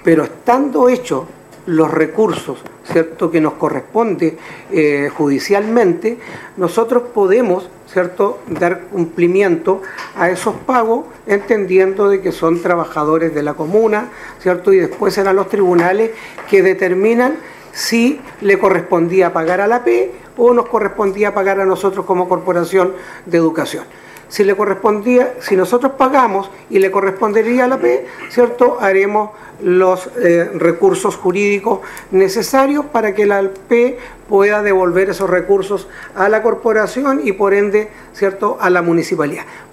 pero estando hechos los recursos, ¿cierto?, que nos corresponde judicialmente, nosotros podemos, ¿cierto?, dar cumplimiento a esos pagos, entendiendo de que son trabajadores de la comuna, ¿cierto?, y después serán los tribunales que determinan si le correspondía pagar a la P o nos correspondía pagar a nosotros como Corporación de Educación. Si le correspondía, si nosotros pagamos y le correspondería a la P, ¿cierto?, haremos los recursos jurídicos necesarios para que la P pueda devolver esos recursos a la corporación y por ende, ¿cierto?, a la municipalidad.